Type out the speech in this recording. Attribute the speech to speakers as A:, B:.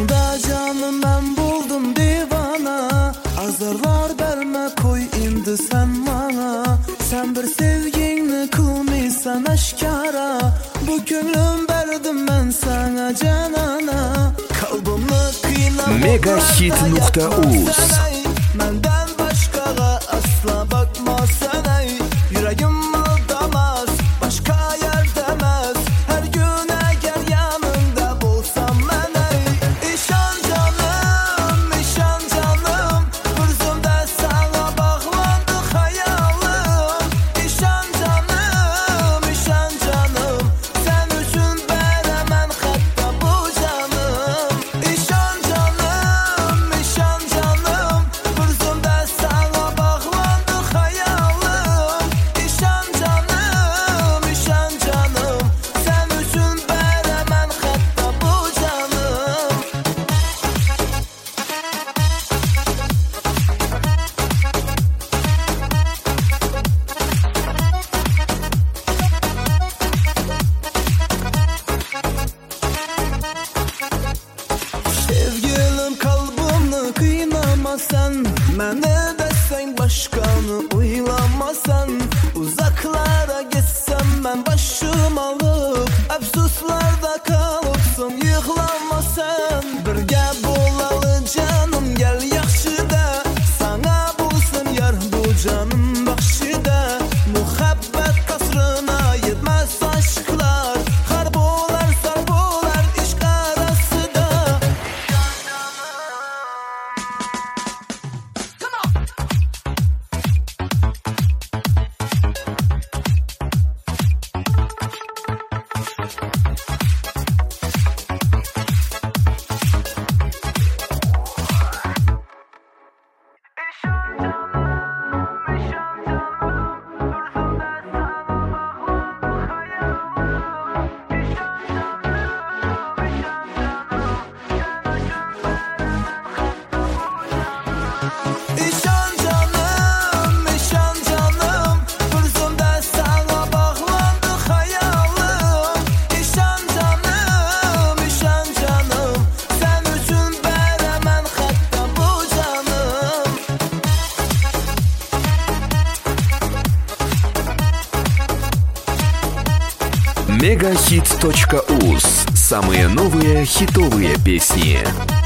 A: Sanda canım ben buldum divana. Azarlar verme koy indi sen bana. Sen bir sevgini kılmıysan aşkara. Bu gönlüm verdim ben sana canana. Kalbimni kıynab
B: Megahit.uz
A: Menden başkaga asla bakma sen ey. Yüreğim aldamaz, başka yer demez. Her gün eğer yanında bulsam ben ey. İşan canım, işan canım. Gözümde sana bağlandı hayalım. İşan canım, işan canım. Sen üçün veremem hatta bu canım. İşan canım, işan canım. Gözümde sana bağlandı hayalım. İşan canım, işan canım. Sen üçün veremem hatta bu canım. Sevgilim kalbimni kıynamasan. Məni de sen başkanı uylamasan. Uzaklara gitsem ben başım alıp. Əfsuslarda kalıpsın yıklamasan. Birge bolalı canım gel yaxşı da. Sana bulsun yar bu canım bakşı da. Muhabbet kasrına yetmez aşklar. Harp olar sarp olar işk arası da. İşan canım, işan canım. Gözümde sana bağlandı hayalım. İşan canım, işan canım. Sen üçün veremem hatta bu canım.
B: Megahit.uz. Самые новые хитовые песни.